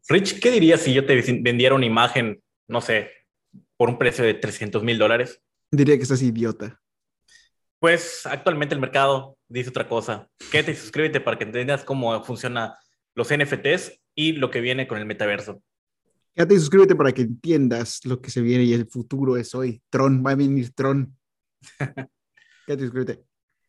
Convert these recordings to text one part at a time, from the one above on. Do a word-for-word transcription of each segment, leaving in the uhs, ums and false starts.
Rich, ¿qué dirías si yo te vendiera una imagen, no sé, por un precio de trescientos mil dólares? Diría que estás idiota. Pues actualmente el mercado dice otra cosa. Quédate y suscríbete para que entiendas cómo funcionan los N F Ts y lo que viene con el metaverso. Quédate y suscríbete para que entiendas lo que se viene y el futuro es hoy. Tron, va a venir Tron. Quédate y suscríbete.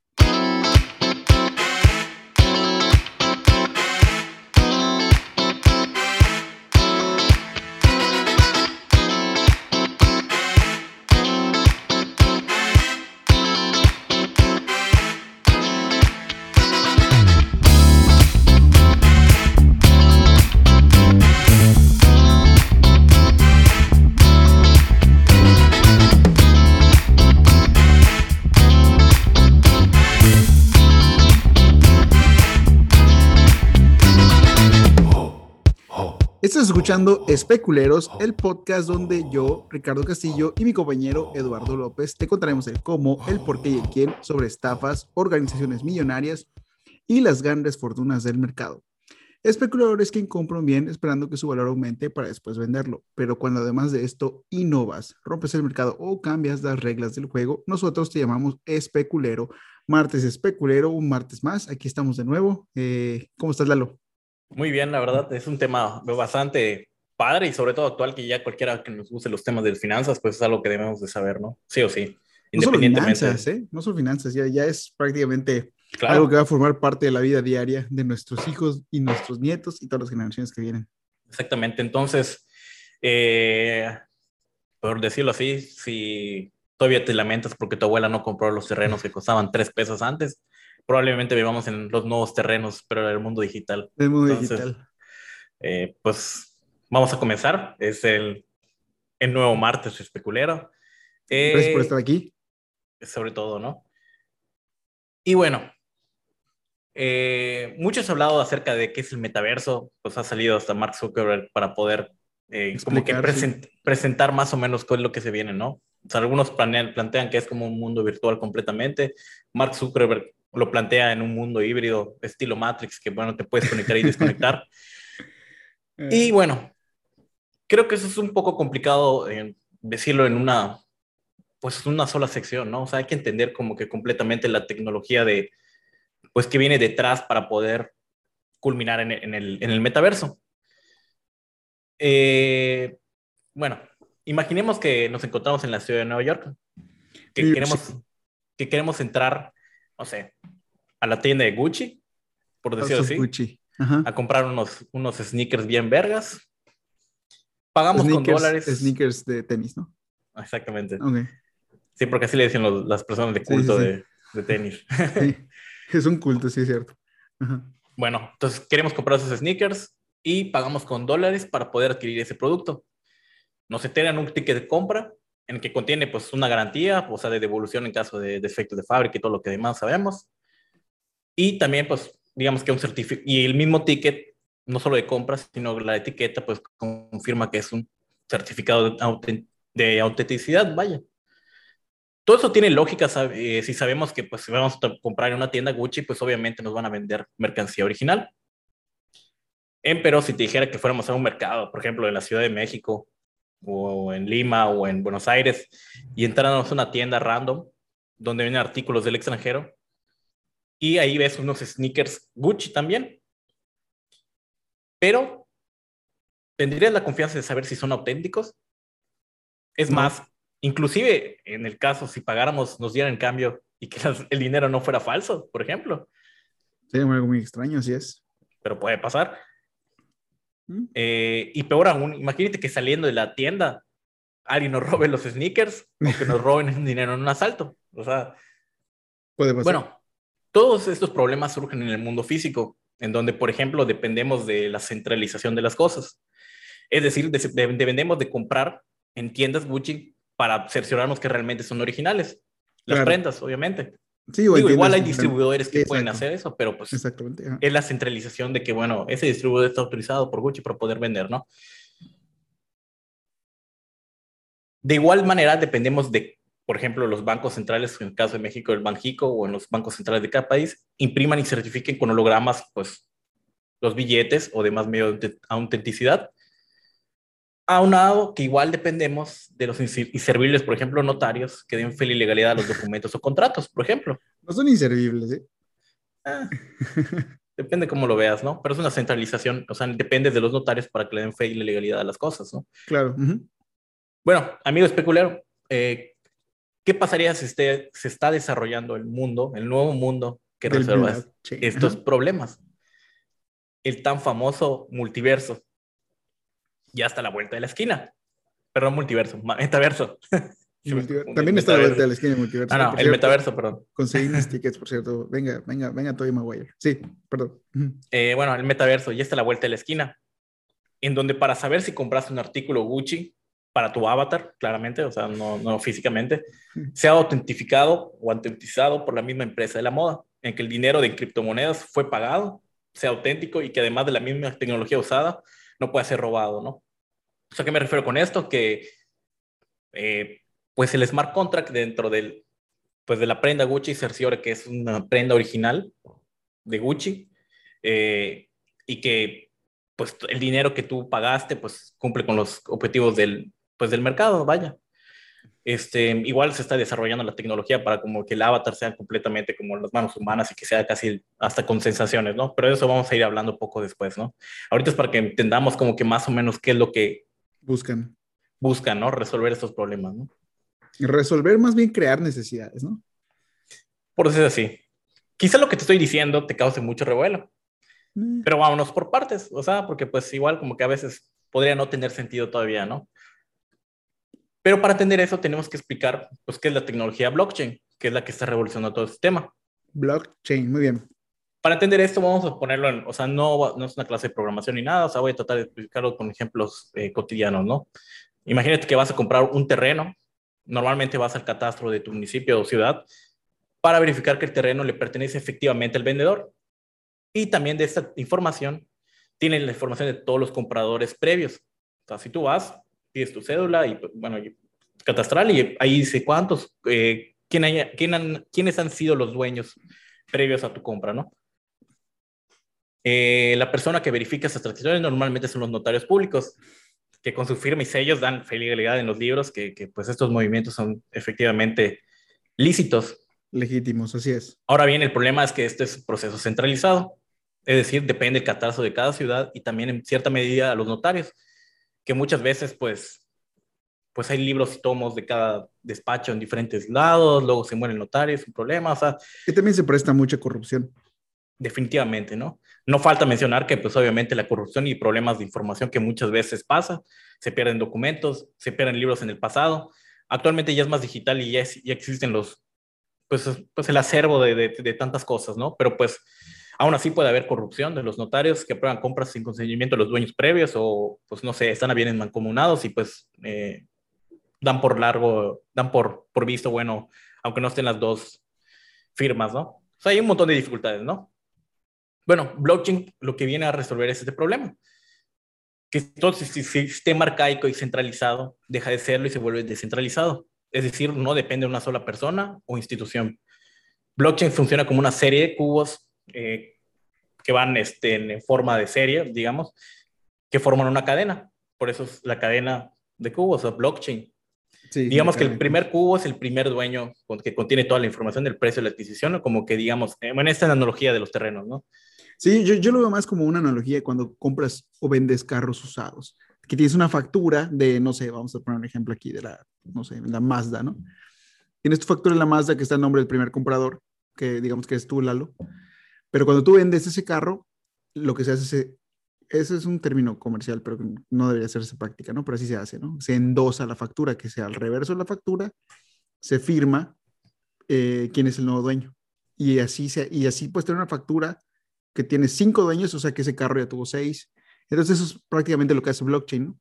Estás escuchando Especuleros, el podcast donde yo, Ricardo Castillo y mi compañero Eduardo López te contaremos el cómo, el por qué y el quién sobre estafas, organizaciones millonarias y las grandes fortunas del mercado. Especuladores que compran bien esperando que su valor aumente para después venderlo, pero cuando además de esto innovas, rompes el mercado o cambias las reglas del juego, nosotros te llamamos especulero. Martes especulero, un martes más, aquí estamos de nuevo. Eh, ¿Cómo estás, Lalo? Muy bien, la verdad, es un tema bastante padre y sobre todo actual, que ya cualquiera que nos guste los temas de finanzas, pues es algo que debemos de saber, ¿no? Sí o sí, No solo independientemente. finanzas, ¿eh? No solo finanzas, ya, ya es prácticamente algo que Claro, va a formar parte de la vida diaria de nuestros hijos y nuestros nietos y todas las generaciones que vienen. exactamente. Entonces, eh, por decirlo así, si todavía te lamentas porque tu abuela no compró los terrenos que costaban tres pesos antes, probablemente vivamos en los nuevos terrenos, pero en el mundo digital. El mundo Entonces, digital. eh, pues vamos a comenzar. Es el, el nuevo martes especulero, Gracias por eh, estar aquí. sobre todo, ¿no? Y bueno, eh, muchos han hablado acerca de qué es el metaverso, pues ha salido hasta Mark Zuckerberg para poder eh, como que Explicar, sí. present, presentar más o menos qué es lo que se viene, ¿no? O sea, algunos planean, plantean que es como un mundo virtual completamente. Mark Zuckerberg lo plantea en un mundo híbrido, estilo Matrix, que bueno, te puedes conectar y desconectar. Y Eh, bueno, creo que eso es un poco complicado eh, decirlo en una, pues una sola sección, ¿no? O sea, hay que entender como que completamente la tecnología de, pues que viene detrás para poder culminar en, en el, en el metaverso. Eh, bueno, imaginemos que nos encontramos en la ciudad de Nueva York, que New York queremos, City, que queremos entrar, no sé, a la tienda de Gucci, por House decirlo of así, Gucci. Ajá. a comprar unos, unos sneakers bien vergas. Pagamos con Sneakers, dólares. sneakers de tenis, ¿no? Exactamente. Ok. Sí, porque así le dicen los, las personas de Sí, sí, culto sí. de, de tenis. Sí. Es un culto, sí, es cierto. Ajá. Bueno, entonces queremos comprar esos sneakers y pagamos con dólares para poder adquirir ese producto. Nos entregan un ticket de compra en el que contiene pues una garantía, o sea, de devolución en caso de defectos de fábrica y todo lo que demás sabemos. Y también pues digamos que un certificado, y el mismo ticket, no solo de compras, sino la etiqueta pues confirma que es un certificado de, autent de autenticidad, vaya. Todo eso tiene lógica, ¿sabe? Eh, si sabemos que pues si vamos a comprar en una tienda Gucci, pues obviamente nos van a vender mercancía original. En, pero si te dijera que fuéramos a un mercado, por ejemplo, en la Ciudad de México, o en Lima, o en Buenos Aires, y entráramos a una tienda random, donde vienen artículos del extranjero, y ahí ves unos sneakers Gucci también, pero ¿tendrías la confianza de saber si son auténticos? Es No, más, inclusive en el caso, si pagáramos, nos dieran en cambio y que las, el dinero no fuera falso, por ejemplo, sería algo muy extraño, así es. pero puede pasar. ¿Mm? Eh, y peor aún, imagínate que saliendo de la tienda alguien nos robe los sneakers o que nos roben el dinero en un asalto. O sea, Puede pasar. bueno, todos estos problemas surgen en el mundo físico, en donde, por ejemplo, dependemos de la centralización de las cosas. Es decir, de, de, dependemos de comprar en tiendas Gucci para cerciorarnos que realmente son originales. Las Claro. prendas, obviamente. Sí, o Digo, igual entiendes hay que sean. distribuidores Sí, que pueden exacto. hacer eso, pero pues Exactamente. Ajá. es la centralización de que, bueno, ese distribuidor está autorizado por Gucci para poder vender, ¿no? De igual manera, dependemos de, por ejemplo, los bancos centrales, en el caso de México, el Banjico, o en los bancos centrales de cada país, impriman y certifiquen con hologramas, pues, los billetes o demás medios de autenticidad. Aunado que igual dependemos de los inservibles, por ejemplo, notarios que den fe y legalidad a los documentos o contratos, por ejemplo. No son inservibles, ¿eh? Ah, depende cómo lo veas, ¿no? Pero es una centralización, o sea, depende de los notarios para que le den fe y legalidad a las cosas, ¿no? Claro. Uh-huh. Bueno, amigo especulero, eh, ¿qué pasaría si este, se está desarrollando el mundo, el nuevo mundo que Del resuelva blockchain. estos Ajá. problemas? El tan famoso multiverso. Ya está a la vuelta de la esquina. Perdón, multiverso, metaverso. Se me Multiver- confunde, el También está a la vuelta metaverso. de la esquina de multiverso. Ah, Eh, no, por el cierto, metaverso, perdón. conseguí mis tickets, por cierto. Venga, venga, venga, Tobey Maguire. Sí, perdón. Uh-huh. Eh, bueno, el metaverso ya está a la vuelta de la esquina, en donde para saber si compraste un artículo Gucci para tu avatar, claramente, o sea, no, no físicamente, sea autentificado o autenticado por la misma empresa de la moda, en que el dinero de criptomonedas fue pagado, sea auténtico y que además de la misma tecnología usada, no puede ser robado, ¿no? O sea, ¿a qué me refiero con esto? Que eh, pues el smart contract dentro del, pues de la prenda Gucci cerciore que es una prenda original de Gucci, eh, y que pues el dinero que tú pagaste pues cumple con los objetivos del, pues, del mercado, vaya. Este, igual se está desarrollando la tecnología para como que el avatar sea completamente como las manos humanas y que sea casi hasta con sensaciones, ¿no? Pero de eso vamos a ir hablando poco después, ¿no? Ahorita es para que entendamos como que más o menos qué es lo que Buscan buscan, ¿no? Resolver estos problemas, ¿no? resolver, más bien crear necesidades, ¿no? Por eso es así. Quizá lo que te estoy diciendo te cause mucho revuelo, Eh, pero vámonos por partes, o sea, porque pues igual como que a veces podría no tener sentido todavía, ¿no? Pero para entender eso tenemos que explicar, pues, qué es la tecnología blockchain, que es la que está revolucionando todo este tema. blockchain, muy bien. Para entender esto vamos a ponerlo en, o sea, no, no es una clase de programación ni nada, o sea, voy a tratar de explicarlo con ejemplos eh, cotidianos, ¿no? Imagínate que vas a comprar un terreno, normalmente vas al catastro de tu municipio o ciudad para verificar que el terreno le pertenece efectivamente al vendedor. Y también de esta información tienen la información de todos los compradores previos. O sea, si tú vas, pides tu cédula y, bueno, catastral y ahí dice cuántos, eh, quién haya, quién han, quiénes han sido los dueños previos a tu compra, ¿no? Eh, la persona que verifica esas transacciones normalmente son los notarios públicos, que con su firma y sellos dan fe y legalidad en los libros que, que pues estos movimientos son efectivamente lícitos. Legítimos, así es. Ahora bien, el problema es que este es un proceso centralizado, es decir, depende del catastro de cada ciudad y también en cierta medida a los notarios, que muchas veces pues, pues hay libros y tomos de cada despacho en diferentes lados, luego se muere el notario, es un problema, o sea, Que también se presta mucha corrupción. definitivamente, ¿no? No falta mencionar que pues obviamente la corrupción y problemas de información que muchas veces pasa, se pierden documentos, se pierden libros en el pasado, actualmente ya es más digital y ya, es, ya existen los pues, pues el acervo de, de, de, tantas cosas, ¿no? Pero pues aún así puede haber corrupción de los notarios que aprueban compras sin consentimiento de los dueños previos o, pues no sé, están a bienes mancomunados y pues eh, dan por largo, dan por, por visto bueno, aunque no estén las dos firmas, ¿no? O sea, hay un montón de dificultades, ¿no? Bueno, blockchain lo que viene a resolver es este problema, que todo sistema arcaico y centralizado deja de serlo y se vuelve descentralizado. Es decir, no depende de una sola persona o institución. Blockchain funciona como una serie de cubos eh, que van este, en forma de serie, digamos, que forman una cadena. Por eso es la cadena de cubos o blockchain. Sí, la Digamos que cadena el de cubos. primer cubo es el primer dueño que contiene toda la información del precio de la adquisición, como que digamos, eh, bueno, esta analogía de los terrenos, ¿no? Sí, yo, yo lo veo más como una analogía cuando compras o vendes carros usados, que tienes una factura de, no sé, vamos a poner un ejemplo aquí de la, no sé, la Mazda, ¿no? Tienes tu factura en la Mazda que está en nombre del primer comprador, que digamos que es tú, Lalo, pero cuando tú vendes ese carro, lo que se hace es, ese es un término comercial, pero no debería hacerse práctica, ¿no? Pero así se hace, ¿no? Se endosa la factura, que sea al reverso de la factura, se firma eh, quién es el nuevo dueño. Y así, se, y así puedes tener una factura que tiene cinco dueños, o sea que ese carro ya tuvo seis. Entonces eso es prácticamente lo que hace blockchain, ¿no?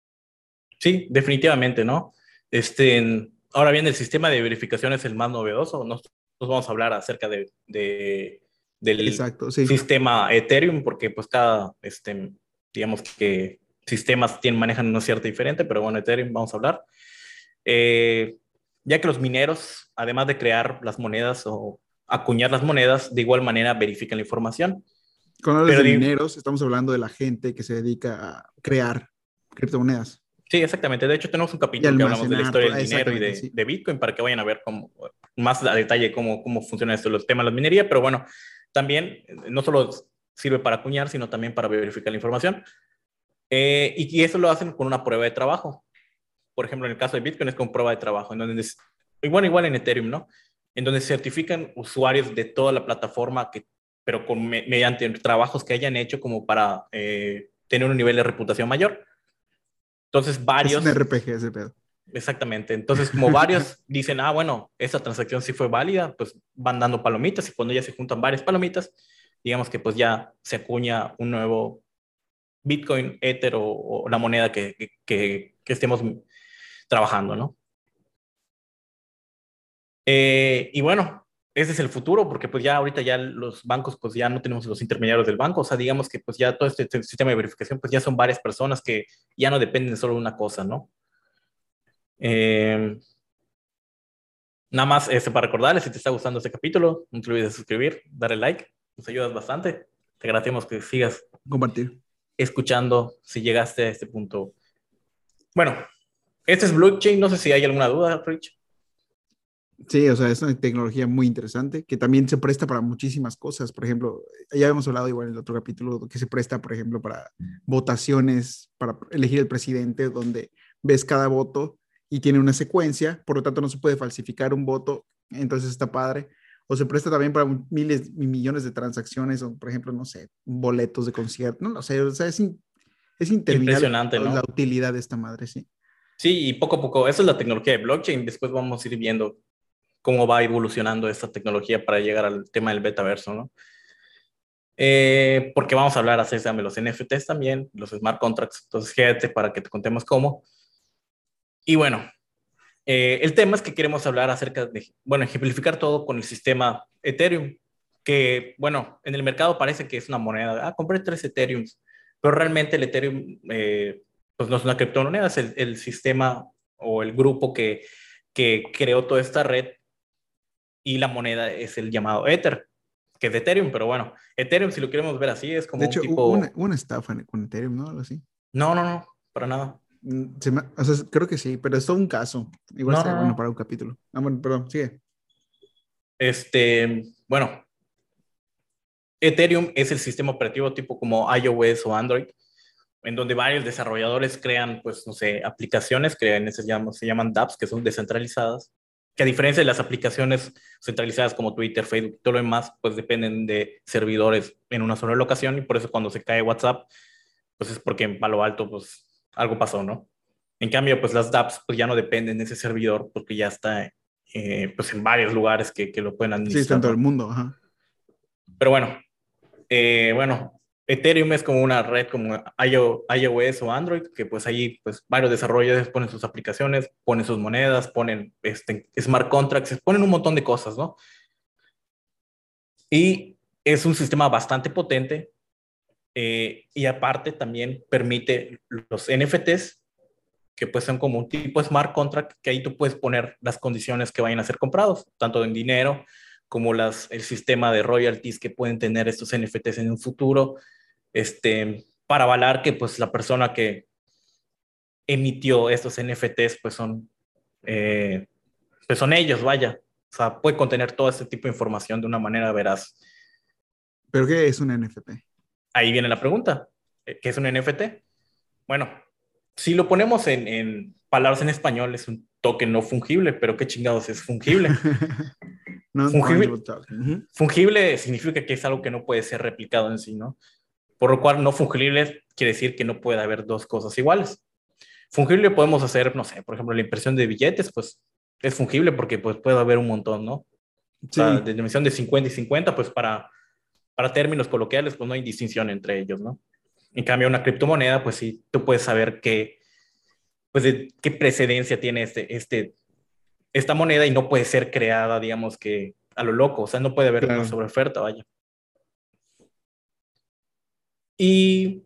Sí, definitivamente, ¿no? Este, ahora bien, el sistema de verificación es el más novedoso. Nosotros vamos a hablar acerca de, de del Exacto, sí. sistema Ethereum, porque pues cada, este, digamos que sistemas tienen, manejan una cierta diferente, pero bueno, Ethereum vamos a hablar. Eh, ya que los mineros, además de crear las monedas o acuñar las monedas, de igual manera verifican la información. Cuando hablas Pero de di- mineros, estamos hablando de la gente que se dedica a crear criptomonedas sí, exactamente. De hecho, tenemos un y capítulo que hablamos de la almacenar, historia todo. del dinero y Exactamente, de, sí. de Bitcoin para que vayan a ver cómo, más a detalle cómo, cómo funciona esto, los temas de la minería. Pero bueno, también eh, no solo sirve para acuñar, sino también para verificar la información. Eh, y, y eso lo hacen con una prueba de trabajo. Por ejemplo, en el caso de Bitcoin es con prueba de trabajo, en donde es, igual, igual en Ethereum, ¿no? En donde certifican usuarios de toda la plataforma, que, pero con, me, mediante trabajos que hayan hecho como para eh, tener un nivel de reputación mayor. Entonces, Es un varios, R P G ese pedo. exactamente, entonces como varios dicen, ah, bueno, esa transacción sí fue válida, pues van dando palomitas y cuando ya se juntan varias palomitas, digamos que pues ya se acuña un nuevo Bitcoin, Ether o, o la moneda que, que, que estemos trabajando, ¿no? Eh, y bueno, ese es el futuro, porque pues ya ahorita ya los bancos, pues ya no tenemos los intermediarios del banco, o sea, digamos que pues ya todo este, este sistema de verificación, pues ya son varias personas que ya no dependen solo de una cosa, ¿no? Eh, nada más este, para recordarles, si te está gustando este capítulo, no te olvides de suscribir, darle like, nos ayudas bastante. Te agradecemos que sigas Compartir. escuchando si llegaste a este punto. Bueno, este es blockchain, no sé si hay alguna duda, Rich. Sí, o sea, es una tecnología muy interesante que también se presta para muchísimas cosas. Por ejemplo, ya habíamos hablado igual en el otro capítulo que se presta, por ejemplo, para votaciones, para elegir el presidente, donde ves cada voto y tiene una secuencia, por lo tanto no se puede falsificar un voto, entonces está padre. O se presta también para miles y millones de transacciones, o por ejemplo, no sé, boletos de concierto, no lo sé, o sea, es, in, es interminable Impresionante, la ¿no? utilidad de esta madre, sí. Sí, y poco a poco, esa es la tecnología de blockchain. Después vamos a ir viendo cómo va evolucionando esta tecnología para llegar al tema del betaverso, ¿no? Eh, porque vamos a hablar acerca de los N F Ts también, los smart contracts. Entonces, quédate para que te contemos cómo. Y bueno, eh, el tema es que queremos hablar acerca de, bueno, ejemplificar todo con el sistema Ethereum, que, bueno, en el mercado parece que es una moneda. Ah, compré tres Ethereums, pero realmente el Ethereum, eh, pues no es una criptomoneda, es el, el sistema o el grupo que, que creó toda esta red y la moneda es el llamado Ether, que es de Ethereum, pero bueno, Ethereum, si lo queremos ver así, es De como un hecho, hubo una, tipo, hubo una estafa en- con Ethereum, ¿no? Algo así. no, no, no, para nada. Mm, se me- o sea, creo que sí, pero es todo un caso. Igual No, sería no, bueno no. para un capítulo. Ah, bueno, perdón, sigue. Este, bueno, Ethereum es el sistema operativo tipo como iOS o Android, en donde varios desarrolladores crean, pues, no sé, aplicaciones, crean, se llaman, se llaman dApps, que son descentralizadas, que a diferencia de las aplicaciones centralizadas como Twitter, Facebook y todo lo demás, pues dependen de servidores en una sola locación y por eso cuando se cae WhatsApp, pues es porque en Palo Alto, pues, algo pasó, ¿no? En cambio, pues las dApps, pues ya no dependen de ese servidor porque ya está, eh, pues, en varios lugares que, que lo pueden Sí, está en administrar, todo el ¿no? mundo, ajá. Pero bueno, eh, bueno, Ethereum es como una red como iO- iOS o Android, que pues ahí pues varios desarrolladores ponen sus aplicaciones, ponen sus monedas, ponen este, smart contracts, ponen un montón de cosas, ¿no? Y es un sistema bastante potente eh, y aparte también permite los N F Ts, que pues son como un tipo de smart contract, que ahí tú puedes poner las condiciones que vayan a ser comprados, tanto en dinero como las, el sistema de royalties que pueden tener estos N F Ts en un futuro, este, para avalar que pues la persona que emitió estos N F Ts pues son, eh, pues son ellos, vaya. O sea, puede contener todo este tipo de información de una manera veraz. ¿Pero qué es un N F T? Ahí viene la pregunta, ¿qué es un N F T? Bueno, si lo ponemos en, en palabras en español, es un token no fungible, pero ¿qué chingados es fungible? Non-fungible Fungible, token. Ujú. fungible significa que es algo que no puede ser replicado en sí, ¿no? Por lo cual no fungible quiere decir que no puede haber dos cosas iguales. Fungible podemos hacer, no sé, por ejemplo, la impresión de billetes, pues es fungible porque pues puede haber un montón, ¿no? O sea, de Sí, emisión de cincuenta y cincuenta, pues para, para términos coloquiales, pues no hay distinción entre ellos, ¿no? En cambio, una criptomoneda, pues sí, tú puedes saber qué, pues de qué precedencia tiene este, este, esta moneda y no puede ser creada, digamos que a lo loco, o sea, no puede haber una claro. sobreoferta, vaya. Y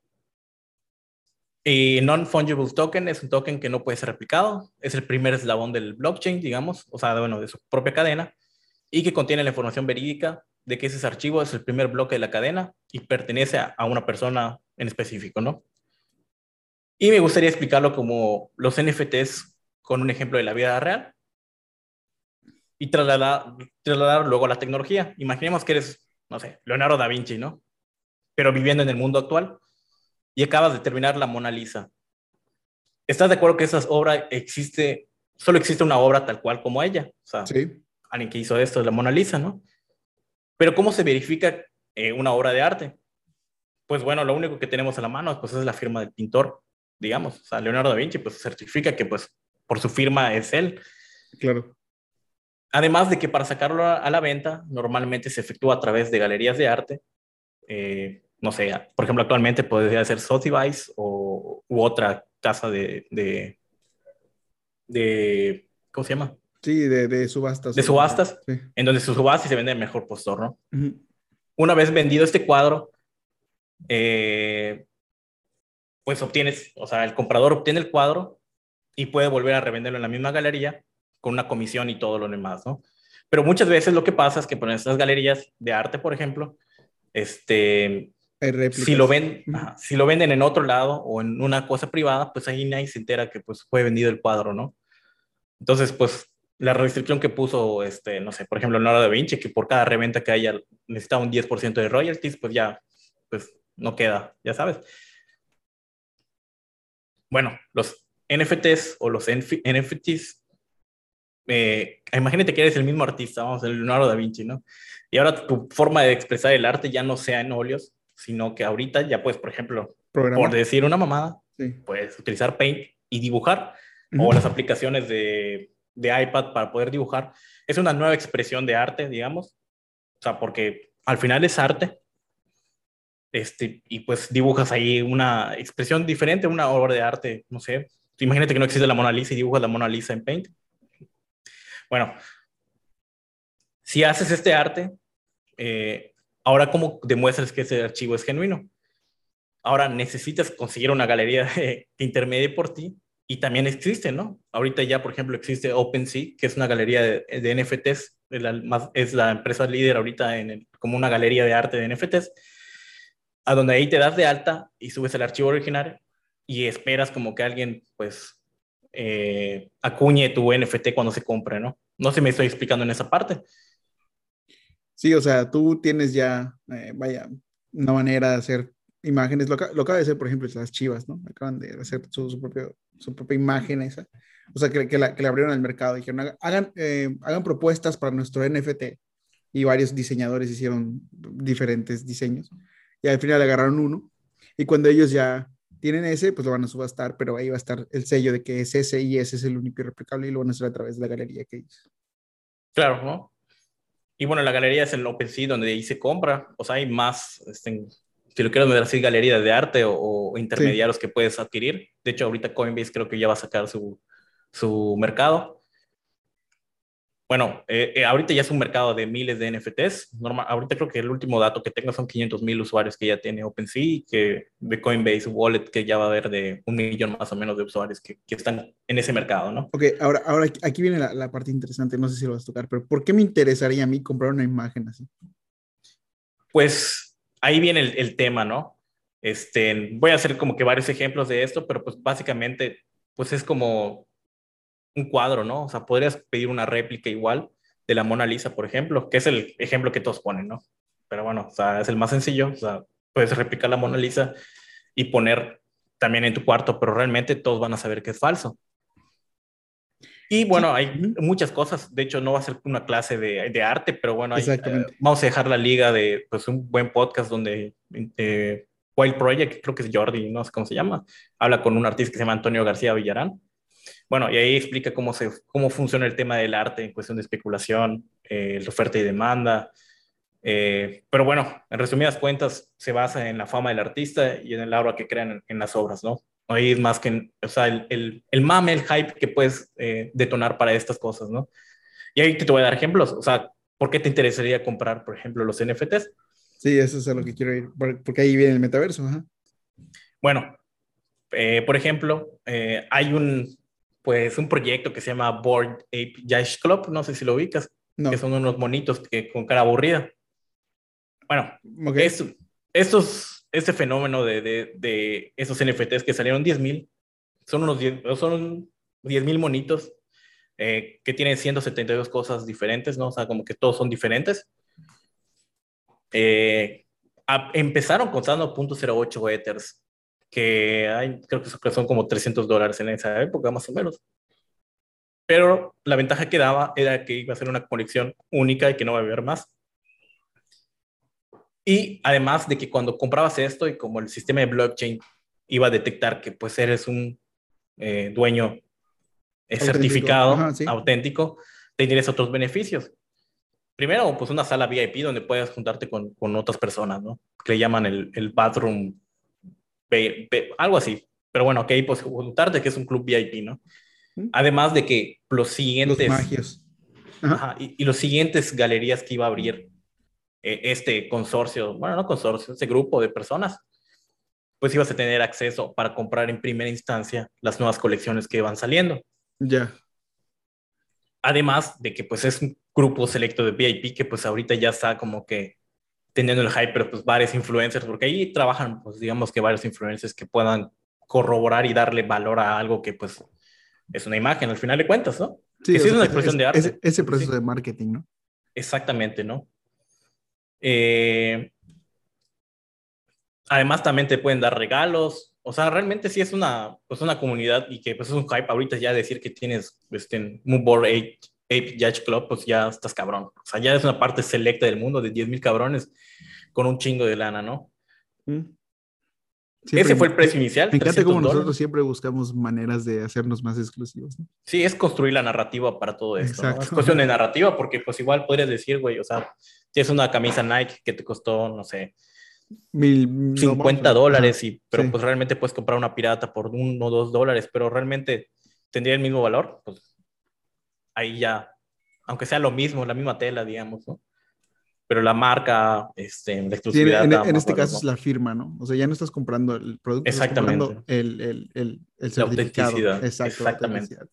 Y non-fungible token es un token que no puede ser replicado, es el primer eslabón del blockchain, digamos, o sea, bueno, de su propia cadena, y que contiene la información verídica de que ese archivo es el primer bloque de la cadena y pertenece a, a una persona en específico, ¿no? Y me gustaría explicarlo como los N F Ts con un ejemplo de la vida real y trasladar, trasladar luego a la tecnología. Imaginemos que eres, no sé, Leonardo da Vinci, ¿no? Pero viviendo en el mundo actual y acabas de terminar la Mona Lisa. ¿Estás de acuerdo que esa obra existe, solo existe una obra tal cual como ella? O sea, Sí. alguien que hizo esto es la Mona Lisa, ¿no? Pero ¿cómo se verifica eh, una obra de arte? Pues bueno, lo único que tenemos a la mano pues, es la firma del pintor, digamos. O sea, Leonardo da Vinci pues certifica que pues por su firma es él. Claro. Además de que para sacarlo a la venta normalmente se efectúa a través de galerías de arte. Eh, no sé, por ejemplo, actualmente podría ser Sotheby's o u otra casa de, de, de ¿cómo se llama? Sí, de, de subastas De o lo que sea. subastas, Sí. en donde su subasta se vende en mejor postor, ¿no? Ujú. Una vez vendido este cuadro, eh, pues obtienes, o sea, el comprador obtiene el cuadro y puede volver a revenderlo en la misma galería con una comisión y todo lo demás, ¿no? Pero muchas veces lo que pasa es que por estas galerías de arte, por ejemplo, este, Hay si lo, réplicas. ven, Ujú. ajá, si lo venden en otro lado o en una cosa privada, pues ahí nadie se entera que pues, fue vendido el cuadro, ¿no? Entonces, pues la restricción que puso, este, no sé, por ejemplo, Leonardo da Vinci, que por cada reventa que haya necesita un diez por ciento de royalties, pues ya, pues no queda, ya sabes. Bueno, los N F Ts o los N F Ts, eh, imagínate que eres el mismo artista, vamos, el Leonardo da Vinci, ¿no? Y ahora tu forma de expresar el arte ya no sea en óleos, sino que ahorita ya puedes, por ejemplo, por Programar. decir una mamada, Sí. puedes utilizar Paint y dibujar, o Ujú. las aplicaciones de, de iPad para poder dibujar. Es una nueva expresión de arte, digamos, o sea, porque al final es arte, este, y pues dibujas ahí una expresión diferente, una obra de arte, no sé. Imagínate que no existe la Mona Lisa y dibujas la Mona Lisa en Paint. Bueno, si haces este arte, eh, ahora cómo demuestras que ese archivo es genuino. Ahora necesitas conseguir una galería de, que intermedie por ti y también existe, ¿no? Ahorita ya, por ejemplo, existe OpenSea, que es una galería de, de N F Ts, es la, más, es la empresa líder ahorita en el, como una galería de arte de N F Ts, a donde ahí te das de alta y subes el archivo original y esperas como que alguien, pues, eh, acuñe tu N F T cuando se compre, ¿no? No sé si me estoy explicando en esa parte. Sí, o sea, tú tienes ya, eh, vaya, una manera de hacer imágenes. Lo, ca- lo acaba de hacer, por ejemplo, las Chivas, ¿no? Acaban de hacer su, su propio, su propia imagen esa. O sea, que, que la, que la abrieron al mercado. Dijeron, "Haga- hagan, eh, hagan propuestas para nuestro N F T". Y varios diseñadores hicieron diferentes diseños. Y al final agarraron uno. Y cuando ellos ya tienen ese, pues lo van a subastar, pero ahí va a estar el sello de que es ese y ese es el único y replicable y lo van a hacer a través de la galería que hizo. Claro, ¿no? Y bueno, la galería es el OpenSea donde ahí se compra. O sea, hay más, este, si lo quieres ver así, galerías de arte o, o Sí. intermediarios que puedes adquirir. De hecho, ahorita Coinbase creo que ya va a sacar su, su mercado. Bueno, eh, eh, ahorita ya es un mercado de miles de N F Ts. Normal, ahorita creo que el último dato que tengo son quinientos mil usuarios que ya tiene OpenSea y que de Coinbase Wallet que ya va a haber de un millón más o menos de usuarios que, que están en ese mercado, ¿no? Ok, ahora, ahora aquí aquí viene la, la parte interesante, no sé si lo vas a tocar, pero ¿por qué me interesaría a mí comprar una imagen así? Pues ahí viene el, el tema, ¿no? Este, voy a hacer como que varios ejemplos de esto, pero pues básicamente, pues es como un cuadro, ¿no? O sea, podrías pedir una réplica igual de la Mona Lisa, por ejemplo, que es el ejemplo que todos ponen, ¿no? Pero bueno, o sea, es el más sencillo, o sea, puedes replicar la Mona Lisa y poner también en tu cuarto, pero realmente todos van a saber que es falso. Y Sí, bueno, hay ujú, muchas cosas. De hecho, no va a ser una clase de, de arte, pero bueno, hay, eh, exactamente. vamos a dejar la liga de pues, un buen podcast donde eh, Wild Project, creo que es Jordi, no sé cómo se llama, habla con un artista que se llama Antonio García Villarán. Bueno, y ahí explica cómo, se, cómo funciona el tema del arte en cuestión de especulación, eh, oferta y demanda. Eh, pero bueno, en resumidas cuentas, se basa en la fama del artista y en el aura que crean en, en las obras, ¿no? Ahí es más que, o sea, el, el, el mame, el hype que puedes eh, detonar para estas cosas, ¿no? Y ahí te voy a dar ejemplos, o sea, ¿por qué te interesaría comprar, por ejemplo, los N F Ts? Sí, eso es a lo que quiero ir, por- porque ahí viene el metaverso, ajá. Bueno, eh, por ejemplo, eh, hay un, pues, un proyecto que se llama Bored Ape Yacht Club, no sé si lo ubicas, que No, son unos monitos que, con cara aburrida. Bueno, Okay. es, estos, este fenómeno de, de, de esos N F Ts que salieron diez mil, son unos diez, son diez mil monitos eh, que tienen ciento setenta y dos cosas diferentes, ¿no? O sea, como que todos son diferentes. Eh, a, empezaron costando punto cero ocho Ethers, que hay, creo que son como trescientos dólares en esa época, más o menos. Pero la ventaja que daba era que iba a ser una colección única y que no va a haber más. Y además de que cuando comprabas esto y como el sistema de blockchain iba a detectar que pues eres un eh, dueño eh, Auténtico. Ajá, certificado, sí. auténtico, tendrías otros beneficios. Primero, pues una sala V I P donde puedas juntarte con, con otras personas, ¿no? Que le llaman el, el bathroom, be, be, algo así. Pero bueno, que ahí puedes juntarte, que es un club V I P, ¿no? Además de que los Los siguientes, magios. Ajá. ajá, y, y los siguientes galerías que iba a abrir eh, este consorcio, bueno, no consorcio, ese grupo de personas, pues ibas a tener acceso para comprar en primera instancia las nuevas colecciones que van saliendo. Ya. Además de que pues es un grupo selecto de V I P que pues ahorita ya está como que teniendo el hype, pero pues varios influencers, porque ahí trabajan pues digamos que varios influencers que puedan corroborar y darle valor a algo que pues es una imagen al final de cuentas, ¿no? Sí, Que o sí es sea, una es, expresión es- de es- arte, ese porque proceso sí, de marketing, ¿no? exactamente, ¿no? Eh, Además también te pueden dar regalos, o sea, realmente sí es una, pues una comunidad y que pues es un hype ahorita ya decir que tienes este, Moon Board Ape, Ape Yacht Club, pues ya estás cabrón, o sea, ya es una parte selecta del mundo de diez mil cabrones con un chingo de lana, ¿no? Mm. Siempre, Ese fue me, el me- precio inicial, me encanta cómo trescientos nosotros dólares. siempre buscamos maneras de hacernos más exclusivos, ¿no? Sí, es construir la narrativa para todo esto, ¿no? Es Exacto. cuestión de narrativa porque pues igual podrías decir, güey, o sea, tienes una camisa Nike que te costó, no sé, Mil, no, vamos cincuenta a, ajá, dólares, y, pero sí, pues realmente puedes comprar una pirata por uno o dos dólares, pero realmente tendría el mismo valor, pues ahí ya, aunque sea lo mismo, la misma tela, digamos, ¿no? Pero la marca, este, la sí, en, exclusividad en- da en más este valor, caso es ¿no? la firma, ¿no? O sea, ya no estás comprando el producto, estás comprando Exactamente, el, el, el, el la certificado. autenticidad, Exacto, la exactamente. autenticidad.